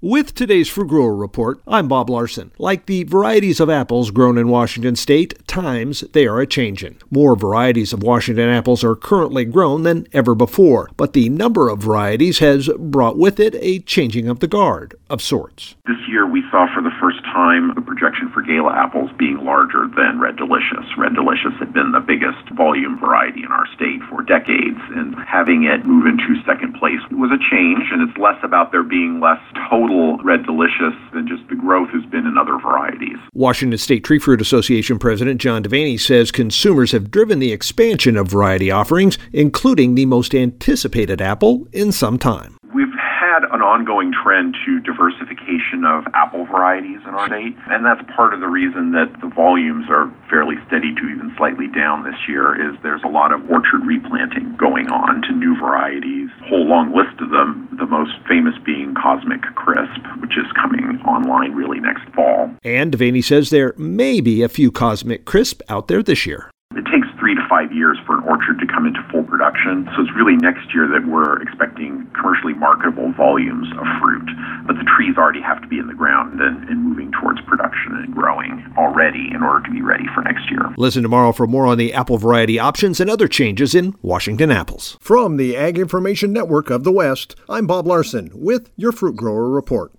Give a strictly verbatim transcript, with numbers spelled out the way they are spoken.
With today's Fruit Grower Report, I'm Bob Larson. Like the varieties of apples grown in Washington state, times they are a-changin'. More varieties of Washington apples are currently grown than ever before, but the number of varieties has brought with it a changing of the guard, of sorts. This year we saw for the first time a projection for Gala apples being larger than Red Delicious. Red Delicious had been the biggest volume variety in our state for decades, and having it move into second place was a change, and it's less about there being less total Red Delicious than just the growth has been in other varieties. Washington State Tree Fruit Association President John Devaney says consumers have driven the expansion of variety offerings, including the most anticipated apple in some time. We've had an ongoing trend to diversification of apple varieties in our state, and that's part of the reason that the volumes are fairly steady to even slightly down this year. Is there's a lot of orchard replanting going on to new varieties, a whole long list of them, the most famous being Cosmic Crisp, which is coming online really next fall. And Devaney says there may be a few Cosmic Crisp out there this year. It takes three to five years for an orchard to come into full production, so it's really next year that we're expecting commercially marketable volumes of fruit. But the trees already have to be in the ground and, and moving towards production and growing already in order to be ready for next year. Listen tomorrow for more on the apple variety options and other changes in Washington apples. From the Ag Information Network of the West, I'm Bob Larson with your Fruit Grower Report.